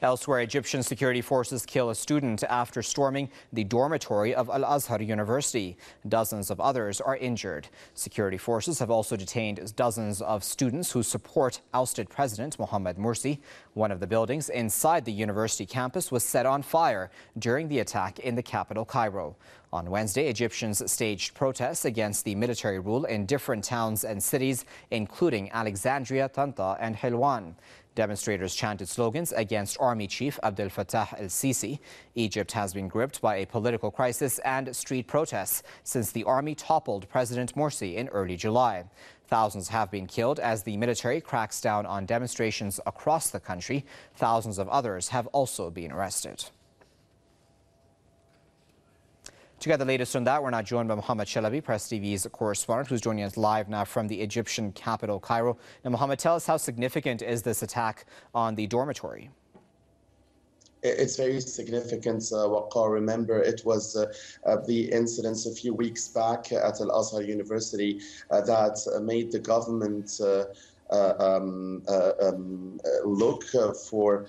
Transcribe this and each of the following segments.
Elsewhere, Egyptian security forces kill a student after storming the dormitory of Al-Azhar University. Dozens of others are injured. Security forces have also detained dozens of students who support ousted President Mohamed Morsi. One of the buildings inside the university campus was set on fire during the attack in the capital, Cairo. On Wednesday, Egyptians staged protests against the military rule in different towns and cities, including Alexandria, Tanta, and Helwan. Demonstrators chanted slogans against Army Chief Abdel Fattah el-Sisi. Egypt has been gripped by a political crisis and street protests since the army toppled President Morsi in early July. Thousands have been killed as the military cracks down on demonstrations across the country. Thousands of others have also been arrested. To get the latest on that, we're now joined by Mohammed Chalabi, Press TV's correspondent, who's joining us live now from the Egyptian capital, Cairo. Now, Mohammed, tell us, how significant is this attack on the dormitory? It's very significant, Waqar. Remember, it was the incidents a few weeks back at Al-Azhar University that made the government look for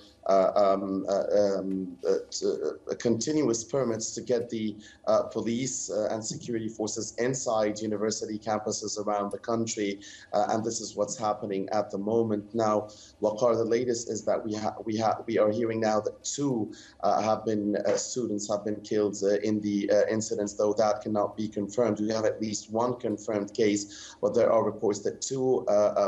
continuous permits to get the police and security forces inside university campuses around the country, and this is what's happening at the moment. Now, Waqar, the latest is that we are hearing now that two students have been killed in the incidents, though that cannot be confirmed. We have at least one confirmed case, but there are reports that two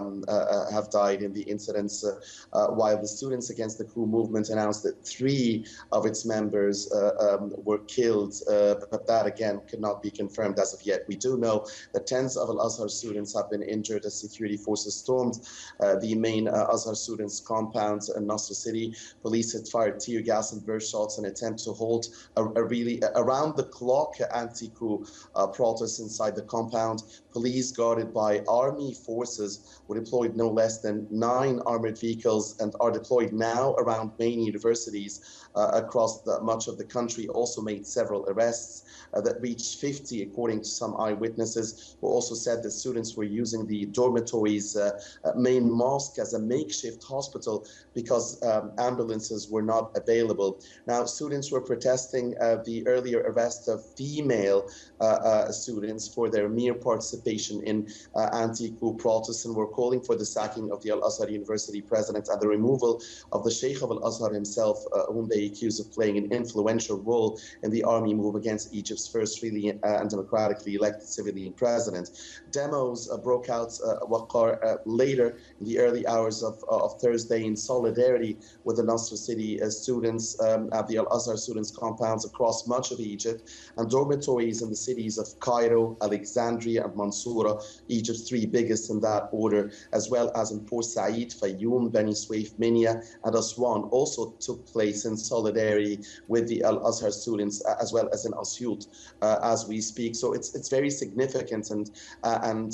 have died in the incidents, while the Students Against the Coup movement announced that 3 of its members were killed, but that again cannot be confirmed as of yet. We do know that tens of Al-Azhar students have been injured as security forces stormed the main Azhar students' compound in Nasr City. Police had fired tear gas and burst shots in an attempt to hold a really around-the-clock anti-coup protest inside the compound. Police, guarded by army forces, were deployed no less than 9 armored vehicles and are deployed now around main universities across much of the country. Also made several arrests that reached 50, according to some eyewitnesses, who also said that students were using the dormitory's main mosque as a makeshift hospital because ambulances were not available. Now, students were protesting the earlier arrest of female students for their mere participation in anti-coup protests, and were calling for the sacking of the Al-Azhar University president and the removal of the Sheikh of Al-Azhar himself, whom they accuse of playing an influential role in the army move against Egypt's first freely and democratically elected civilian president. Demos broke out, Waqar, later in the early hours of Thursday in solidarity with the Nasr City students at the Al-Azhar students' compounds across much of Egypt, and dormitories in the cities of Cairo, Alexandria, and Mansoura, Egypt's 3 biggest in that order, as well as in Port Said, Fayoum, Beni Suef, Minya, and Aswan, also took place in solidarity with the Al-Azhar students, as well as in Asyut as we speak. So it's very significant, and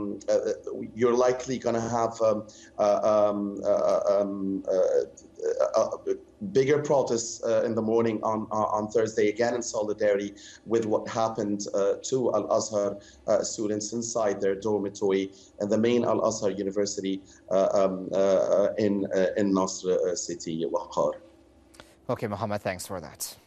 you're likely going to have bigger protests in the morning on Thursday, again in solidarity with what happened to Al-Azhar students inside their dormitory in the main Al-Azhar University in Nasr City, Waqar. Okay, Mohammed, thanks for that.